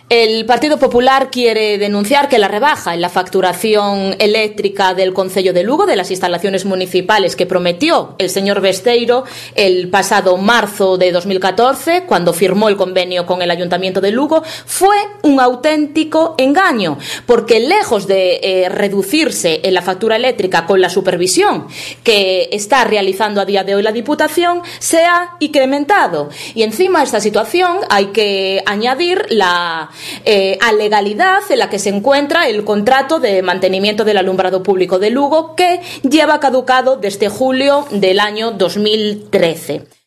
El Partido Popular quiere denunciar que la rebaja en la facturación eléctrica del Concello de Lugo, de las instalaciones municipales que prometió el señor Besteiro el pasado marzo de 2014, cuando firmó el convenio con el Ayuntamiento de Lugo, fue un auténtico engaño, porque lejos de reducirse en la factura eléctrica con la supervisión que está realizando a día de hoy la Diputación, se ha incrementado. Y encima a esta situación hay que añadir la alegalidad en la que se encuentra el contrato de mantenimiento del alumbrado público de Lugo, que lleva caducado desde julio del año 2013.